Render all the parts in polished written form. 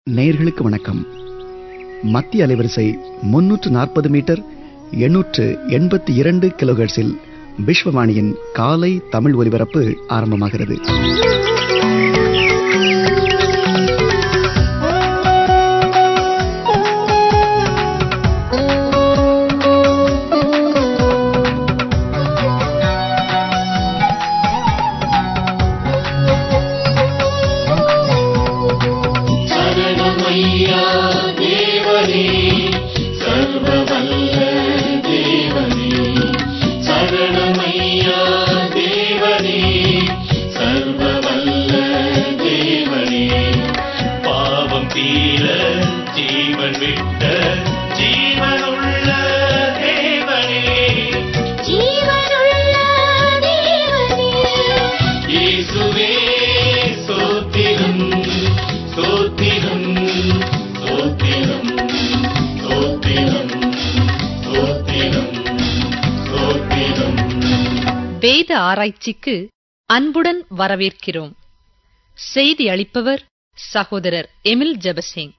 நேயர்களுக்கு வணக்கம். மத்திய அலைவரிசை 340 மீட்டர் 882 கிலோஹெர்ட்ஸில் விஸ்வவாணியின் காலை தமிழ் ஒலிபரப்பு ஆரம்பமாகிறது. வேத ஆராய்ச்சிக்கு அன்புடன் வரவேற்கிறோம். செய்தி அளிப்பவர் சகோதரர் எமில் ஜெபசிங்.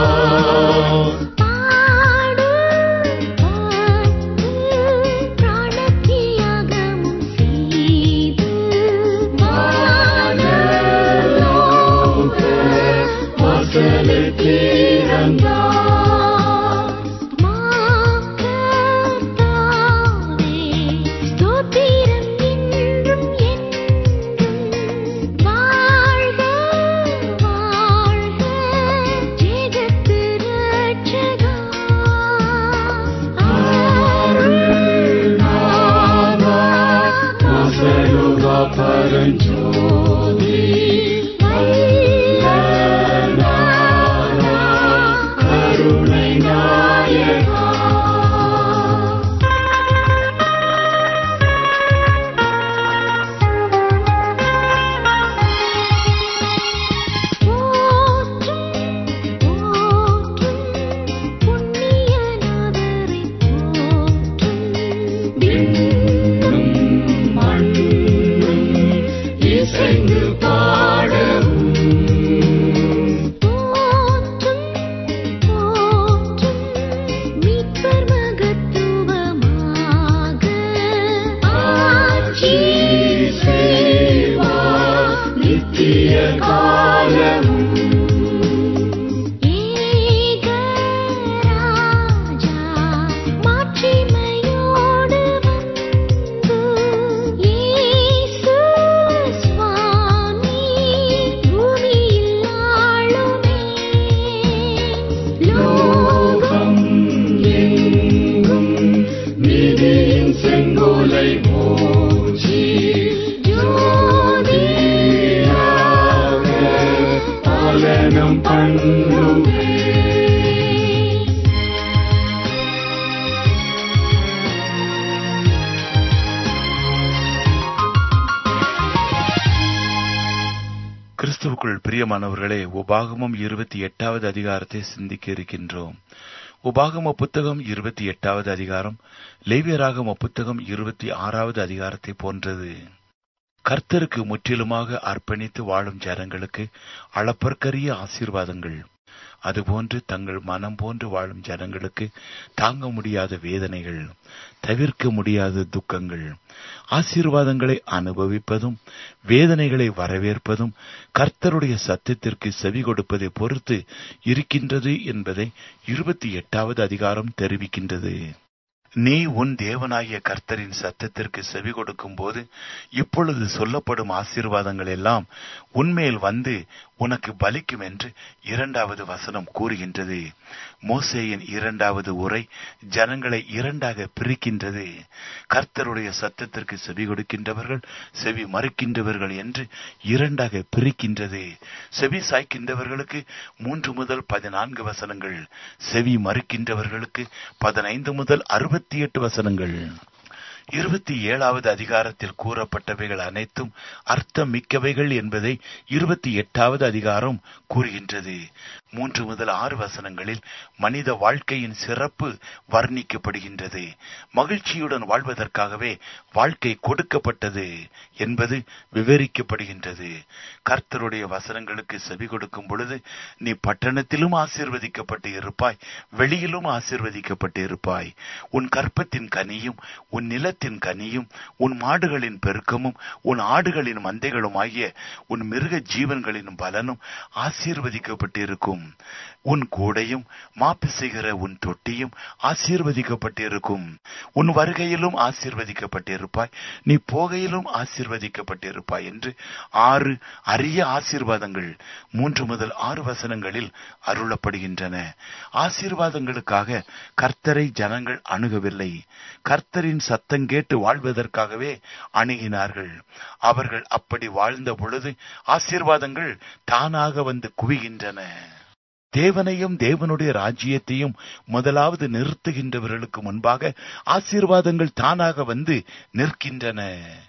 பிராண நீதியின் செங்கோலை போற்றி ஜோதியாக பாலனம் பண்ணுவே. கிறிஸ்துவுக்குள் பிரியமானவர்களே, உபாகமம் 28வது அதிகாரத்தை சிந்திக்க இருக்கின்றோம். உபாகம புத்தகம் 28வது அதிகாரம் லேவியராகம புத்தகம் 26வது அதிகாரத்தை போன்றது. கர்த்தருக்கு முற்றிலுமாக அர்ப்பணித்து வாழும் ஜனங்களுக்கு அளப்பற்கரிய ஆசீர்வாதங்கள், அதுபோன்று தங்கள் மனம் போன்று வாழும் ஜனங்களுக்கு தாங்க முடியாத வேதனைகள், தவிர்க்க முடியாத துக்கங்கள். ஆசீர்வாதங்களை அனுபவிப்பதும் வேதனைகளை வரவேற்பதும் கர்த்தருடைய சத்தத்திற்கு செவி கொடுப்பதை பொறுத்து இருக்கின்றது என்பதை 28வது அதிகாரம் தெரிவிக்கின்றது. நீ உன் தேவனாகிய கர்த்தரின் சத்தத்திற்கு செவி கொடுக்கும் போது இப்பொழுது சொல்லப்படும் ஆசீர்வாதங்கள் எல்லாம் உன்மேல் வந்து உனக்கு பலிக்கும் என்று 2வது வசனம் கூறுகின்றது. மோசேயின் 2வது உரை ஜனங்களை 2ஆக பிரிக்கின்றது. கர்த்தருடைய சத்தத்திற்கு செவி கொடுக்கின்றவர்கள், செவி மறுக்கின்றவர்கள் என்று 2ஆக பிரிக்கின்றது. செவி சாய்க்கின்றவர்களுக்கு 3 முதல் 14 வசனங்கள், செவி மறுக்கின்றவர்களுக்கு 15 முதல் 68 வசனங்கள். 27வது அதிகாரத்தில் கூறப்பட்டவைகள் அனைத்தும் அர்த்தம் மிக்கவைகள் என்பதை 28வது அதிகாரம் கூறுகின்றது. 3 முதல் 6 வசனங்களில் மனித வாழ்க்கையின் சிறப்பு வர்ணிக்கப்படுகின்றது. மகிழ்ச்சியுடன் வாழ்வதற்காகவே வாழ்க்கை கொடுக்கப்பட்டது என்பது விவரிக்கப்படுகின்றது. கர்த்தருடைய வசனங்களுக்கு செவி கொடுக்கும் பொழுது நீ பட்டணத்திலும் ஆசீர்வதிக்கப்பட்டு இருப்பாய், வெளியிலும் ஆசீர்வதிக்கப்பட்டு இருப்பாய். உன் கற்பத்தின் கனியும் உன் நிலத்தின் கனியும் உன் மாடுகளின் பெருக்கமும் உன் ஆடுகளின் மந்தைகளும் ஆகிய உன் மிருக ஜீவன்களின் பலனும் ஆசீர்வதிக்கப்பட்டிருக்கும். உன் கூடையும் மாப்பிசைகிற உன் தொட்டியும் ஆசீர்வதிக்கப்பட்டிருக்கும். உன் வருகையிலும் ஆசீர்வதிக்கப்பட்டிருப்பாய், நீ போகையிலும் ஆசீர்வதிக்கப்பட்டிருப்பாய் என்று 6 அரிய ஆசீர்வாதங்கள் 3 முதல் 6 வசனங்களில் அருளப்படுகின்றன. ஆசீர்வாதங்களுக்காக கர்த்தரை ஜனங்கள் அணுகவில்லை, கர்த்தரின் சத்தம் கேட்டு வாழ்வதற்காகவே அணுகினார்கள். அவர்கள் அப்படி வாழ்ந்த பொழுது ஆசீர்வாதங்கள் தானாக வந்து குவிகின்றன. தேவனையும் தேவனுடைய ராஜ்யத்தையும் முதலாவது நிறுத்துகின்றவர்களுக்கு முன்பாக ஆசீர்வாதங்கள் தானாக வந்து நிற்கின்றன.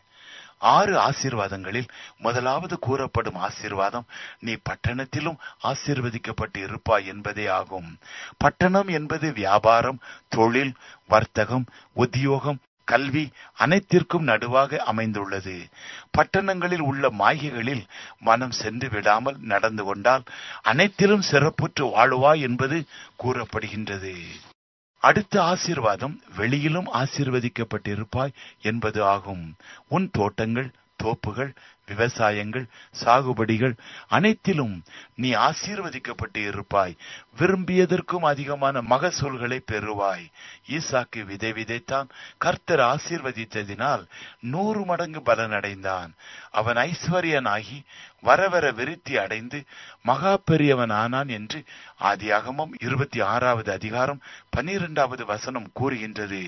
6 ஆசீர்வாதங்களில் முதலாவது கூறப்படும் ஆசீர்வாதம் நீ பட்டணத்திலும் ஆசீர்வதிக்கப்பட்டு இருப்பாய் என்பதே ஆகும். பட்டணம் என்பது வியாபாரம், தொழில், வர்த்தகம், உத்தியோகம், கல்வி அனைத்திற்கும் நடுவாக அமைந்துள்ளது. பட்டணங்களில் உள்ள மாய்கைகளில் மனம் சென்று விடாமல் நடந்து கொண்டால் அனைத்திலும் சிறப்புற்று வாழுவாய் என்பது கூறப்படுகின்றது. அடுத்த ஆசீர்வாதம் வெளியிலும் ஆசீர்வதிக்கப்பட்டிருப்பாய் என்பது ஆகும். உன் தோட்டங்கள், தோப்புகள், விவசாயங்கள், சாகுபடிகள் அனைத்திலும் நீ ஆசீர்வதிக்கப்பட்டு இருப்பாய். விரும்பியதற்கும் அதிகமான மகசூல்களை பெறுவாய். ஈசாக்கு விதை விதைத்தான், கர்த்தர் ஆசீர்வதித்ததினால் 100 மடங்கு பலனடைந்தான். அவன் ஐஸ்வர்யனாகி வரவர விருத்தி அடைந்து மகா பெரியவன் ஆனான் என்று ஆதியாகமம் 26வது அதிகாரம் 12வது வசனம் கூறுகின்றது.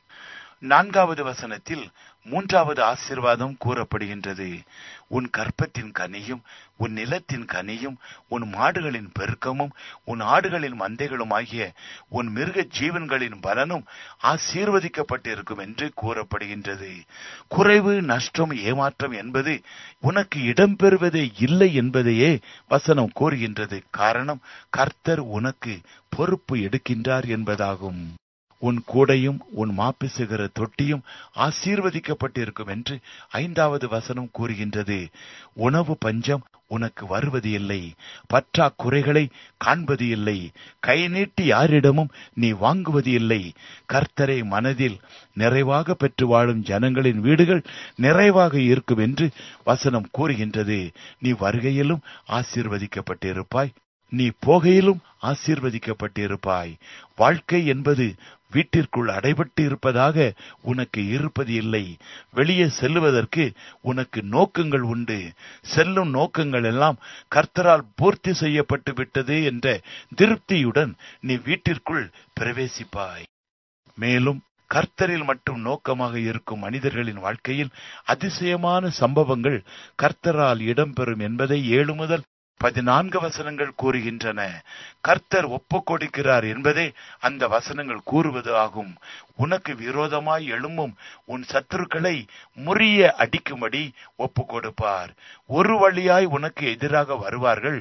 4வது வசனத்தில் 3வது ஆசீர்வாதம் கூறப்படுகின்றது. உன் கற்பத்தின் கனியும் உன் நிலத்தின் கனியும் உன் மாடுகளின் பெருக்கமும் உன் ஆடுகளின் மந்தைகளும் ஆகிய உன் மிருக ஜீவன்களின் பலனும் ஆசீர்வதிக்கப்பட்டிருக்கும் என்று கூறப்படுகின்றது. குறைவு, நஷ்டம், ஏமாற்றம் என்பது உனக்கு இடம்பெறுவதே இல்லை என்பதையே வசனம் கூறுகின்றது. காரணம், கர்த்தர் உனக்கு பொறுப்பு எடுக்கின்றார் என்பதாகும். உன் கூடையும் உன் மாப்பிசுகிற தொட்டியும் ஆசீர்வதிக்கப்பட்டிருக்கும் என்று 5வது வசனம் கூறுகின்றது. உணவு பஞ்சம் உனக்கு வருவது இல்லை, பற்றாக்குறைகளை காண்பது இல்லை, கை நீட்டி யாரிடமும் நீ வாங்குவது இல்லை. கர்த்தரை மனதில் நிறைவாக பெற்று வாழும் ஜனங்களின் வீடுகள் நிறைவாக இருக்கும் என்று வசனம் கூறுகின்றது. நீ வருகையிலும் ஆசீர்வதிக்கப்பட்டிருப்பாய், நீ போகையிலும் ஆசீர்வதிக்கப்பட்டிருப்பாய். வாழ்க்கை என்பது வீட்டிற்குள் அடைபட்டு இருப்பதாக உனக்கு இருப்பது இல்லை. வெளியே செல்லுவதற்கு உனக்கு நோக்கங்கள் உண்டு. செல்லும் நோக்கங்கள் எல்லாம் கர்த்தரால் பூர்த்தி செய்யப்பட்டு விட்டது என்ற திருப்தியுடன் நீ வீட்டிற்குள் பிரவேசிப்பாய். மேலும் கர்த்தரில் மட்டும் நோக்கமாக இருக்கும் மனிதர்களின் வாழ்க்கையில் அதிசயமான சம்பவங்கள் கர்த்தரால் இடம்பெறும் என்பதை 7 முதல் 14 வசனங்கள் கூறுகின்றன. கர்த்தர் ஒப்புக் கொடுக்கிறார் என்பதே அந்த வசனங்கள் கூறுவது ஆகும். உனக்கு விரோதமாய் எழும்பும் உன் சத்துருக்களை முறிய அடிக்கும்படி ஒப்புக் கொடுப்பார். ஒரு வழியாய் உனக்கு எதிராக வருவார்கள்,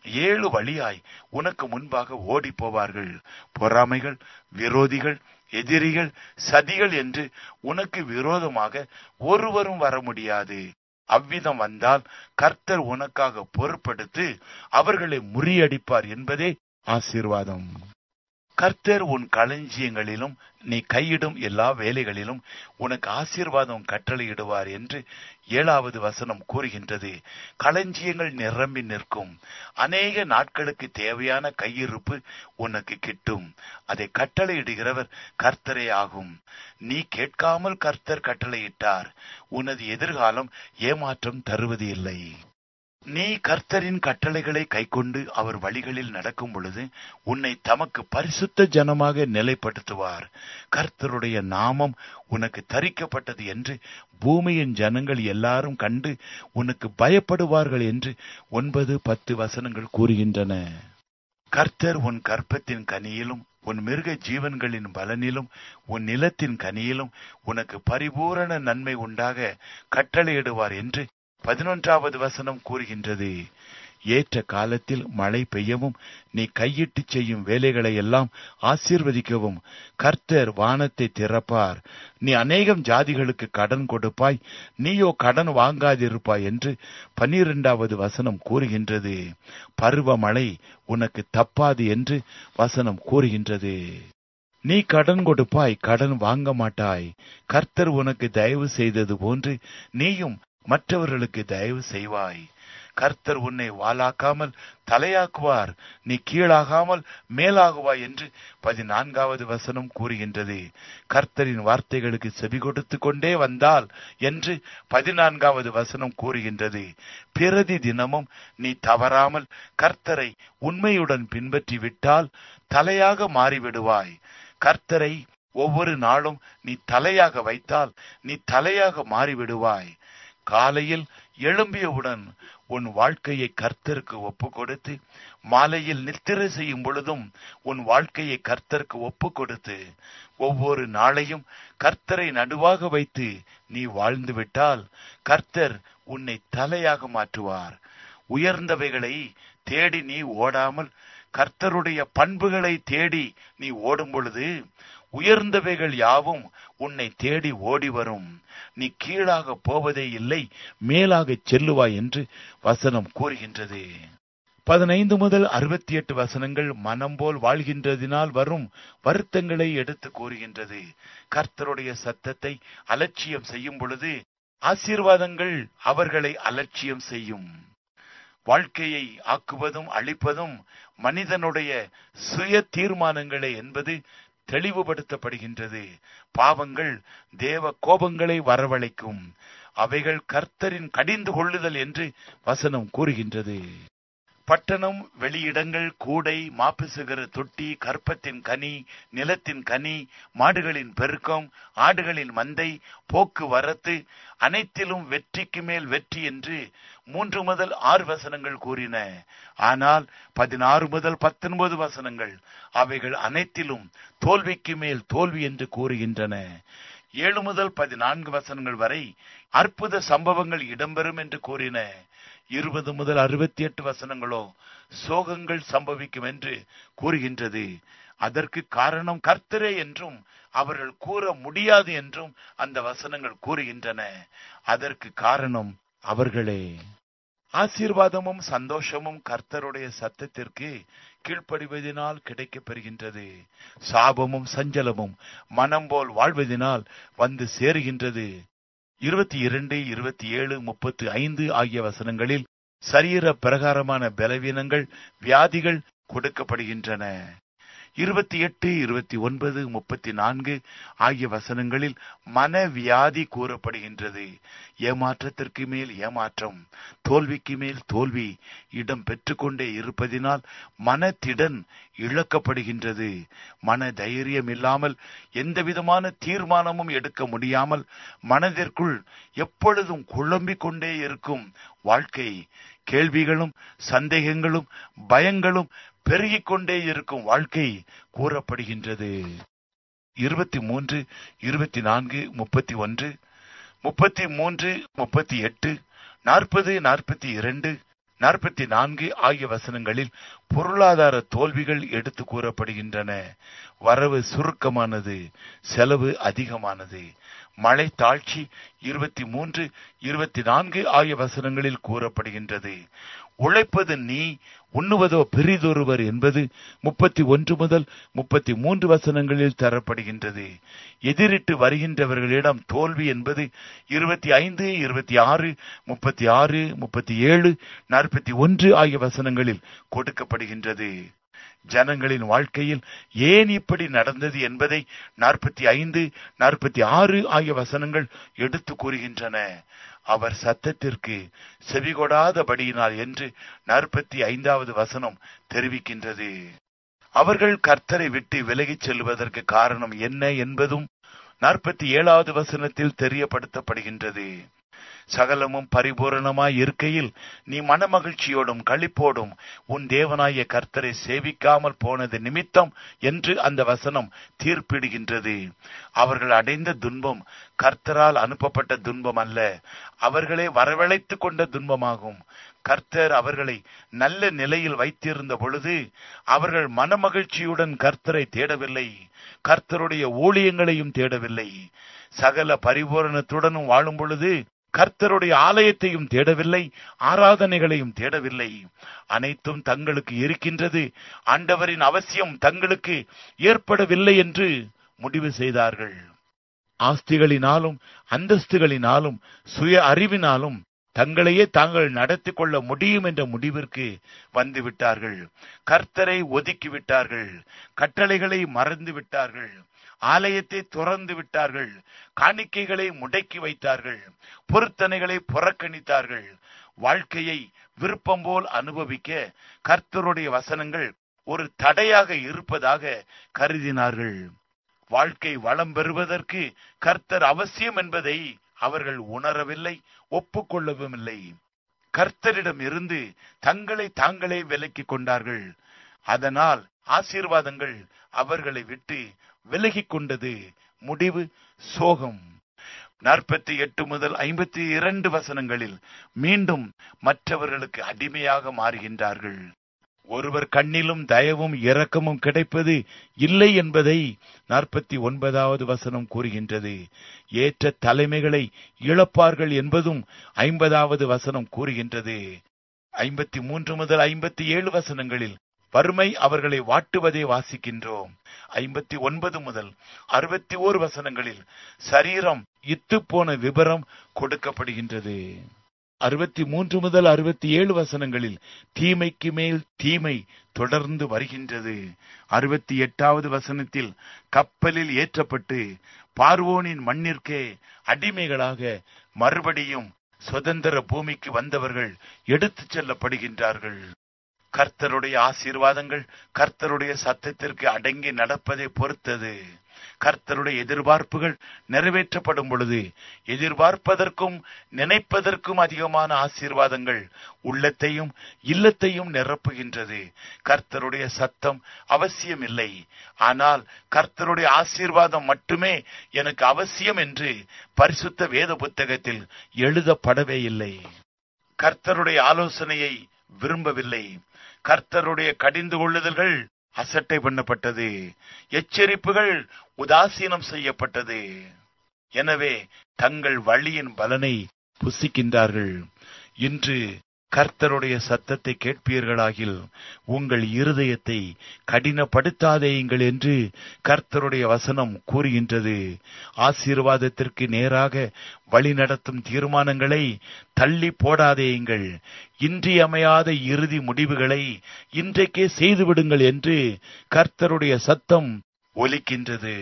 7 வழியாய் உனக்கு முன்பாக ஓடி போவார்கள். பொறாமைகள், விரோதிகள், எதிரிகள், சதிகள் என்று உனக்கு விரோதமாக ஒருவரும் வர முடியாது. அவ்விதம் வந்தால் கர்த்தர் உனக்காக பொறுப்படுத்தி அவர்களை முறியடிப்பார் என்பதே ஆசீர்வாதம். கர்த்தர் உன் களஞ்சியங்களிலும் நீ கையிடும் எல்லா வேலைகளிலும் உனக்கு ஆசீர்வாதம் கட்டளையிடுவார் என்று 7வது வசனம் கூறுகின்றது. களஞ்சியங்கள் நிரம்பி நிற்கும். அநேக நாட்களுக்கு தேவையான கையிருப்பு உனக்கு கிட்டும். அதை கட்டளையிடுகிறவர் கர்த்தரே ஆகும். நீ கேட்காமல் கர்த்தர் கட்டளையிட்டார். உனது எதிர்காலம் ஏமாற்றம் தருவது இல்லை. நீ கர்த்தரின் கட்டளைகளை கைக்கொண்டு அவர் வழிகளில் நடக்கும் பொழுது உன்னை தமக்கு பரிசுத்த ஜனமாக நிலைப்படுத்துவார். கர்த்தருடைய நாமம் உனக்கு தரிக்கப்பட்டது என்று பூமியின் ஜனங்கள் எல்லாரும் கண்டு உனக்கு பயப்படுவார்கள் என்று 9-10 வசனங்கள் கூறுகின்றன. கர்த்தர் உன் கற்பத்தின் கனியிலும் உன் மிருக ஜீவன்களின் பலனிலும் உன் நிலத்தின் கனியிலும் உனக்கு பரிபூரண நன்மை உண்டாக கட்டளையிடுவார் என்று 11வது வசனம் கூறுகின்றது. ஏற்ற காலத்தில் மழை பெய்யவும் நீ கையிட்டு செய்யும் வேலைகளை எல்லாம் ஆசீர்வதிக்கவும் கர்த்தர் வானத்தை திறப்பார். நீ அநேகம் ஜாதிகளுக்கு கடன் கொடுப்பாய், நீயோ கடன் வாங்காதிருப்பாய் என்று 12வது வசனம் கூறுகின்றது. பருவமழை உனக்கு தப்பாது என்று வசனம் கூறுகின்றது. நீ கடன் கொடுப்பாய், கடன் வாங்க மாட்டாய். கர்த்தர் உனக்கு தயவு செய்தது போன்று நீயும் மற்றவர்களுக்கு தயவு செய்வாய். கர்த்தர் உன்னை வாலாக்காமல் தலையாக்குவார், நீ கீழாகாமல் மேலாகுவாய் என்று 14வது வசனம் கூறுகின்றது. கர்த்தரின் வார்த்தைகளுக்கு செவி கொடுத்து கொண்டே வந்தால் என்று 14வது வசனம் கூறுகின்றது. பிரதி தினமும் நீ தவறாமல் கர்த்தரை உண்மையுடன் பின்பற்றி விட்டால் தலையாக மாறிவிடுவாய். கர்த்தரை ஒவ்வொரு நாளும் நீ தலையாக வைத்தால் நீ தலையாக மாறிவிடுவாய். காலையில் எழும்பியவுடன் உன் வாழ்க்கையை கர்த்தருக்கு ஒப்பு கொடுத்து, மாலையில் நித்திரை செய்யும் பொழுதும் உன் வாழ்க்கையை கர்த்தருக்கு ஒப்பு கொடுத்து, ஒவ்வொரு நாளையும் கர்த்தரை நடுவாக வைத்து நீ வாழ்ந்து விட்டால் கர்த்தர் உன்னை தலையாக மாற்றுவார். உயர்ந்தவைகளை தேடி நீ ஓடாமல் கர்த்தருடைய பண்புகளை தேடி நீ ஓடும் பொழுது உயர்ந்தவைகள் யாவும் உன்னை தேடி ஓடி வரும். நீ கீழாக போவதே இல்லை, மேலாக செல்லுவாய் என்று வசனம் கூறுகின்றது. 15 முதல் 68 வசனங்கள் மனம் போல் வாழ்கின்றதினால் வரும் வருத்தங்களை எடுத்து கூறுகின்றது. கர்த்தருடைய சத்தத்தை அலட்சியம் செய்யும் பொழுது ஆசீர்வாதங்கள் அவர்களை அலட்சியம் செய்யும். வாழ்க்கையை ஆக்குவதும் அழிப்பதும் மனிதனுடைய சுய தீர்மானங்களே என்பது தெளிவுபடுத்தப்படுகின்றது. பாவங்கள் தேவ கோபங்களை வரவழைக்கும். அவைகள் கர்த்தரின் கடிந்து கொள்ளுதல் என்று வசனம் கூறுகின்றது. பட்டணம், வெளியிடங்கள், கூடை, மாப்பிசுகிற தொட்டி, கற்பத்தின் கனி, நிலத்தின் கனி, மாடுகளின் பெருக்கம், ஆடுகளின் மந்தை, போக்குவரத்து அனைத்திலும் வெற்றிக்கு மேல் வெற்றி என்று 3 முதல் 6 வசனங்கள் கூறின. ஆனால் 16 முதல் 19 வசனங்கள் அவைகள் அனைத்திலும் தோல்விக்கு மேல் தோல்வி என்று கூறுகின்றன. 7 முதல் 14 வசனங்கள் வரை அற்புத சம்பவங்கள் இடம்பெறும் என்று கூறின. 20 முதல் 68 வசனங்களோ சோகங்கள் சம்பவிக்கும் என்று கூறுகின்றது. அதற்கு காரணம் கர்த்தரே என்றும் அவர்கள் கூற முடியாது என்றும் அந்த வசனங்கள் கூறுகின்றன. அதற்கு காரணம் அவர்களே. ஆசீர்வாதமும் சந்தோஷமும் கர்த்தருடைய சத்தத்திற்கு கீழ்ப்படிவதனால் கிடைக்கப் பெறுகின்றது. சாபமும் சஞ்சலமும் மனம் போல் வாழ்வதனால் வந்து சேருகின்றது. 22, 27, 35 ஆகிய வசனங்களில் சரீர பிரகாரமான பலவீனங்கள், வியாதிகள் கொடுக்கப்படுகின்றன. 28, 29, 34 ஆகிய வசனங்களில் மனவியாதி கூறப்படுகின்றது. ஏமாற்றத்திற்கு மேல் ஏமாற்றம், தோல்விக்கு மேல் தோல்வி இடம் பெற்றுக்கொண்டே இருப்பதினால் மனத்திடன் இழக்கப்படுகின்றது. மன தைரியம் இல்லாமல் எந்தவிதமான தீர்மானமும் எடுக்க முடியாமல் மனதிற்குள் எப்பொழுதும் குழம்பிக் கொண்டே இருக்கும் வாழ்க்கை, கேள்விகளும் சந்தேகங்களும் பயங்களும் பெருகிக் கொண்டே இருக்கும் வாழ்க்கை கூறப்படுகின்றது. 23, 24, 31, 33, 38, 40, 42, 44 ஆகிய வசனங்களில் பொருளாதார தோல்விகள் எடுத்து கூறப்படுகின்றன. வரவு சுருக்கமானது, செலவு அதிகமானது. மழை தாழ்ச்சி 23, 24 ஆகிய வசனங்களில் கூறப்படுகின்றது. உழைப்பது நீ, உண்ணுவதோ பெரிதொருவர் என்பது 31 முதல் 33 வசனங்களில் தரப்படுகின்றது. எதிரிட்டு வருகின்றவர்களிடம் தோல்வி என்பது 25, 26, 36, 37, 41 ஆகிய வசனங்களில் கொடுக்கப்படுகின்றது. ஜனங்களின் வாழ்க்கையில் ஏன் இப்படி நடந்தது என்பதை 45, 46 ஆகிய வசனங்கள் எடுத்து கூறுகின்றன. அவர் சத்தத்திற்கு செவிகொடாதபடியினால் என்று 45வது வசனம் தெரிவிக்கின்றது. அவர்கள் கர்த்தரை விட்டு விலகிச் செல்வதற்கு காரணம் என்ன என்பதும் 47வது வசனத்தில் தெரியப்படுத்தப்படுகின்றது. சகலமும் பரிபூரணமாய் இருக்கையில் நீ மனமகிழ்ச்சியோடும் களிப்போடும் உன் தேவனாய கர்த்தரை சேவிக்காமல் போனது நிமித்தம் என்று அந்த வசனம் தீர்ப்பிடுகின்றது. அவர்கள் அடைந்த துன்பம் கர்த்தரால் அனுப்பப்பட்ட துன்பம் அல்ல, அவர்களே வரவழைத்துக் கொண்ட துன்பமாகும். கர்த்தர் அவர்களை நல்ல நிலையில் வைத்திருந்த பொழுது அவர்கள் மனமகிழ்ச்சியுடன் கர்த்தரை தேடவில்லை, கர்த்தருடைய ஊழியங்களையும் தேடவில்லை. சகல பரிபூரணத்துடனும் வாழும் பொழுது கர்த்தருடைய ஆலயத்தையும் தேடவில்லை, ஆராதனைகளையும் தேடவில்லை. அனைத்தும் தங்களுக்கு இருக்கின்றது, ஆண்டவரின் அவசியம் தங்களுக்கு ஏற்படவில்லை என்று முடிவு செய்தார்கள். ஆஸ்திகளினாலும் அந்தஸ்துகளினாலும் சுய அறிவினாலும் தங்களையே தாங்கள் நடத்தி கொள்ள முடியும் என்ற முடிவிற்கு வந்து விட்டார்கள். கர்த்தரை ஒதுக்கி விட்டார்கள், கட்டளைகளை மறந்து விட்டார்கள், ஆலயத்தை துறந்து விட்டார்கள், காணிக்கைகளை முடக்கி வைத்தார்கள், பொருத்தனைகளை புறக்கணித்தார்கள். வாழ்க்கையை விருப்பம் போல் அனுபவிக்க கர்த்தருடைய வசனங்கள் ஒரு தடையாக இருப்பதாக கருதினார்கள். வாழ்க்கை வளம் பெறுவதற்கு கர்த்தர் அவசியம் என்பதை அவர்கள் உணரவில்லை, ஒப்புக்கொள்ளவும் இல்லை. கர்த்தரிடம் இருந்து தங்களை தாங்களே விலக்கிக் கொண்டார்கள். அதனால் ஆசீர்வாதங்கள் அவர்களை விட்டு விலகிக் கொண்டது. முடிவு சோகம். 48 முதல் 52 வசனங்களில் மீண்டும் மற்றவர்களுக்கு அடிமையாக மாறுகின்றார்கள். ஒருவர் கண்ணிலும் தயவும் இரக்கமும் கிடைப்பது இல்லை என்பதை 49வது வசனம் கூறுகின்றது. ஏற்ற தலைமைகளை இழப்பார்கள் என்பதும் 50வது வசனம் கூறுகின்றது. 53 முதல் 57 வசனங்களில் வறுமை அவர்களை வாட்டுவதை வாசிக்கின்றோம். 59 முதல் 61 வசனங்களில் சரீரம் இத்துப்போன விபரம் கொடுக்கப்படுகின்றது. 63 முதல் 67 வசனங்களில் தீமைக்கு மேல் தீமை தொடர்ந்து வருகின்றது. 68வது வசனத்தில் கப்பலில் ஏற்றப்பட்டு பார்வோனின் மண்ணிற்கே அடிமைகளாக மறுபடியும் சுதந்திர பூமிக்கு வந்தவர்கள் எடுத்துச் செல்லப்படுகின்றார்கள். கர்த்தருடைய ஆசீர்வாதங்கள் கர்த்தருடைய சத்தத்திற்கு அடங்கி நடப்பதை பொறுத்தது. கர்த்தருடைய எதிர்பார்ப்புகள் நிறைவேற்றப்படும் பொழுது எதிர்பார்ப்பதற்கும் நினைப்பதற்கும் அதிகமான ஆசீர்வாதங்கள் உள்ளத்தையும் இல்லத்தையும் நிரப்புகின்றது. கர்த்தருடைய சத்தம் அவசியம் இல்லை, ஆனால் கர்த்தருடைய ஆசீர்வாதம் மட்டுமே எனக்கு அவசியம் என்று பரிசுத்த வேத புத்தகத்தில் எழுதப்படவே இல்லை. கர்த்தருடைய ஆலோசனையை விரும்பவில்லை. கர்த்தருடைய கடிந்து கொள்ளுதல்கள் அசட்டை பண்ணப்பட்டது, எச்சரிப்புகள் உதாசீனம் செய்யப்பட்டது. எனவே தங்கள் வழியின் பலனை புசிக்கின்றார்கள். இன்று கர்த்தருடைய சத்தத்தை கேட்பீர்களாகில் உங்கள் இருதயத்தை கடினப்படுத்தாதேயுங்கள் என்று கர்த்தருடைய வசனம் கூறுகின்றது. ஆசீர்வாதத்திற்கு நேராக வழிநடத்தும் தீர்மானங்களை தள்ளி போடாதேயுங்கள். இன்றியமையாத இறுதி முடிவுகளை இன்றைக்கே செய்துவிடுங்கள் என்று கர்த்தருடைய சத்தம் ஒலிக்கின்றது.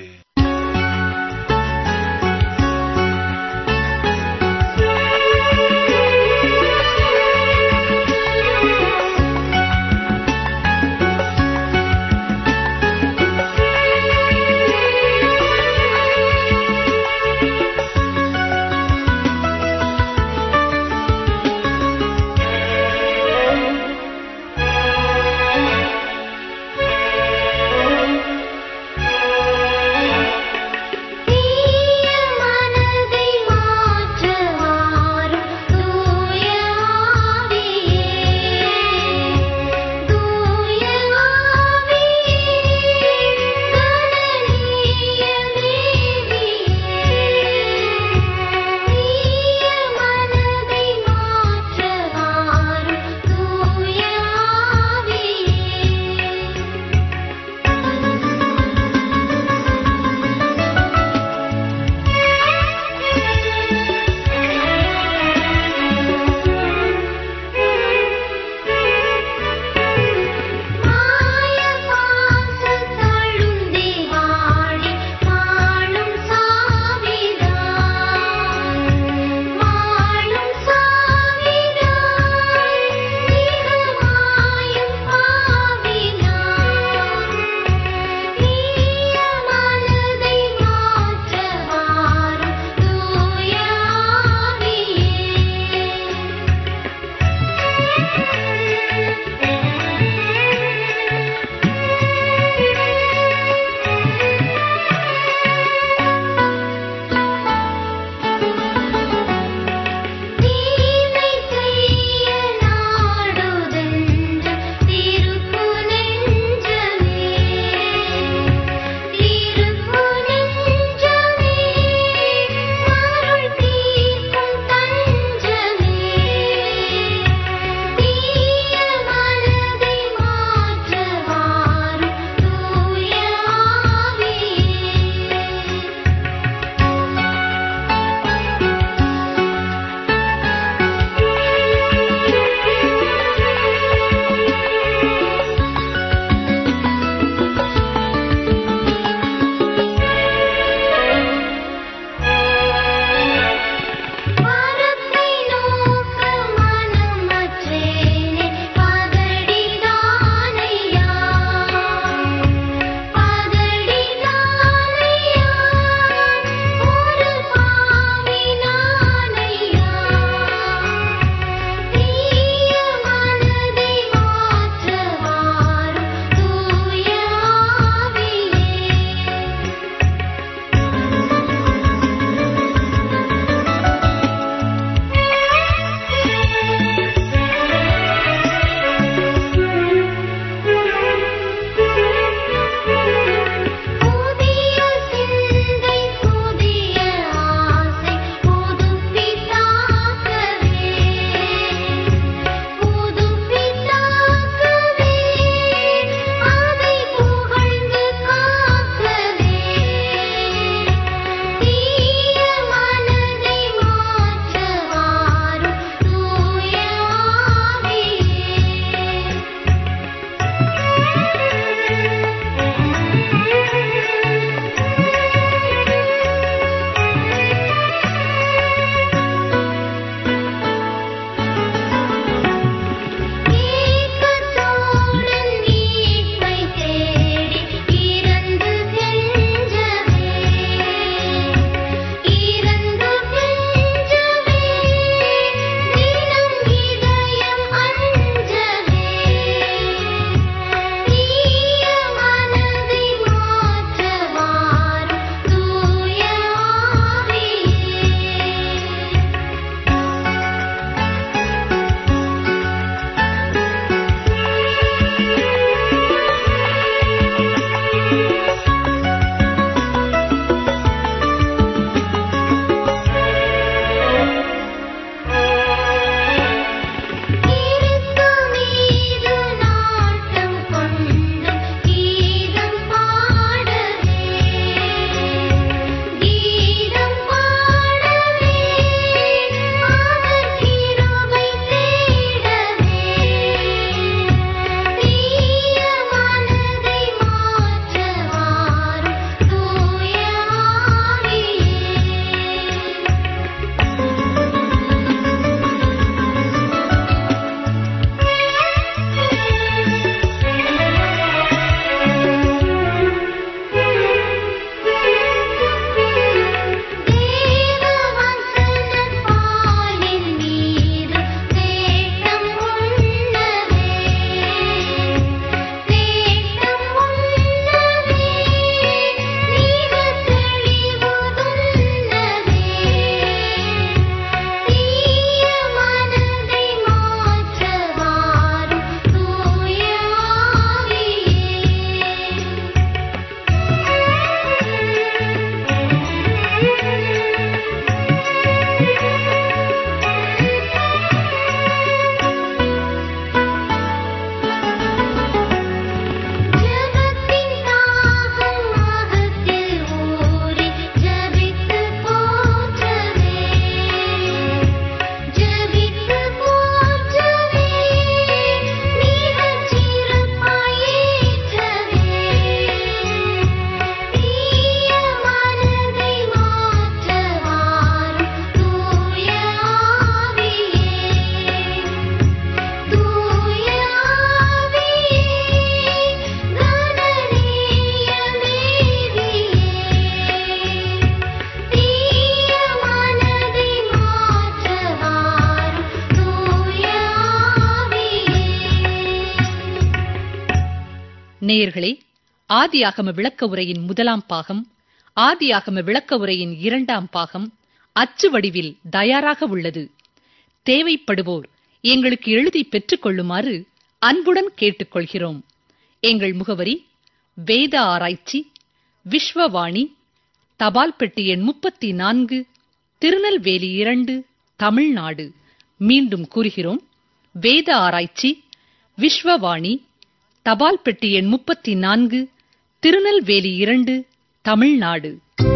நேயர்களே, ஆதியாகம விளக்க உரையின் 1ஆம் பாகம், ஆதியாகம விளக்க உரையின் 2ஆம் பாகம் அச்சு வடிவில் தயாராக உள்ளது. தேவைப்படுவோர் எங்களுக்கு எழுதி பெற்றுக் கொள்ளுமாறு அன்புடன் கேட்டுக்கொள்கிறோம். எங்கள் முகவரி: வேத ஆராய்ச்சி, விஸ்வவாணி, தபால் பெட்டி எண் 34, திருநெல்வேலி 2, தமிழ்நாடு. மீண்டும் கூறுகிறோம்: வேத ஆராய்ச்சி, விஸ்வவாணி, தபால் பெட்டி எண் 34, திருநெல்வேலி 2, தமிழ்நாடு.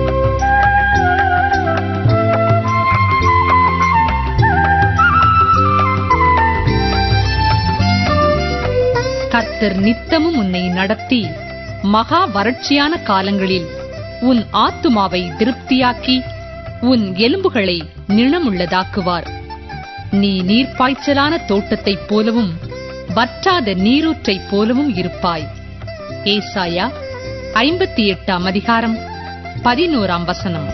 கர்த்தர் நித்தமும் உன்னை நடத்தி மகா வறட்சியான காலங்களில் உன் ஆத்துமாவை திருப்தியாக்கி உன் எலும்புகளை நிணமுள்ளதாக்குவார். நீ நீர்ப்பாய்ச்சலான தோட்டத்தைப் போலவும் வற்றாத நீரூற்றைப் போலவும் இருப்பாய். ஏசாயா 58ஆம் அதிகாரம் 11ஆம் வசனம்.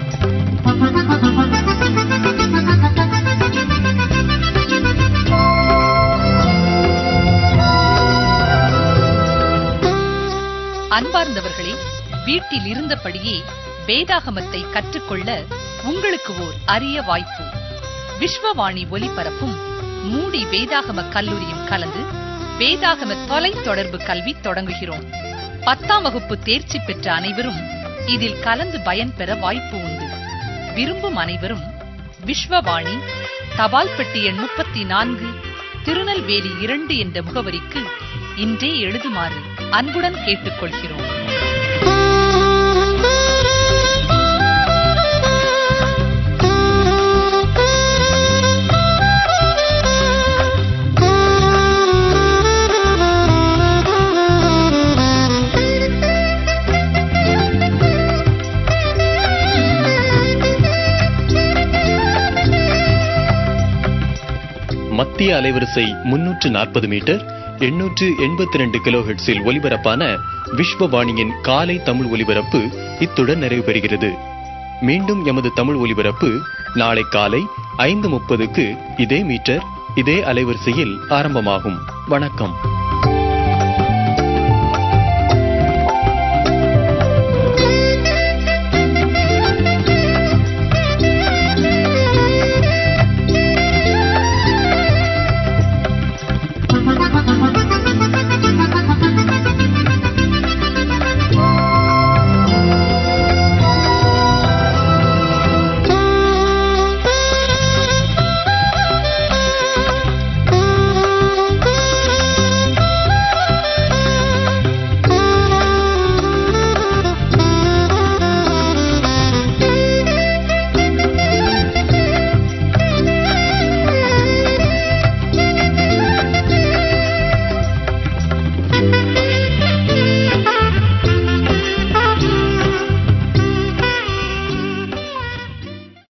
அன்பார்ந்தவர்களே, வீட்டில் இருந்தபடியே வேதாகமத்தை கற்றுக்கொள்ள உங்களுக்கு ஓர் அரிய வாய்ப்பு. விஸ்வவாணி ஒலிபரப்பும் மூடி வேதாகம கல்லூரியும் கலந்து வேதாகம தொலை தொடர்பு கல்வி தொடங்குகிறோம். 10ஆம் வகுப்பு தேர்ச்சி பெற்ற அனைவரும் இதில் கலந்து பயன்பெற வாய்ப்பு உண்டு. விரும்பும் அனைவரும் விஸ்வவாணி, தபால் பெட்டி எண் 34, திருநெல்வேலி 2 என்ற முகவரிக்கு இன்றே எழுதுமாறு அன்புடன் கேட்டுக்கொள்கிறோம். மத்திய அலைவரிசை 340 மீட்டர் 882 கிலோஹெர்ட்ஸில் ஒலிபரப்பான விஸ்வவாணியின் காலை தமிழ் ஒலிபரப்பு இத்துடன் நிறைவு பெறுகிறது. மீண்டும் எமது தமிழ் ஒலிபரப்பு நாளை காலை 5:30க்கு இதே மீட்டர் இதே அலைவரிசையில் ஆரம்பமாகும். வணக்கம்.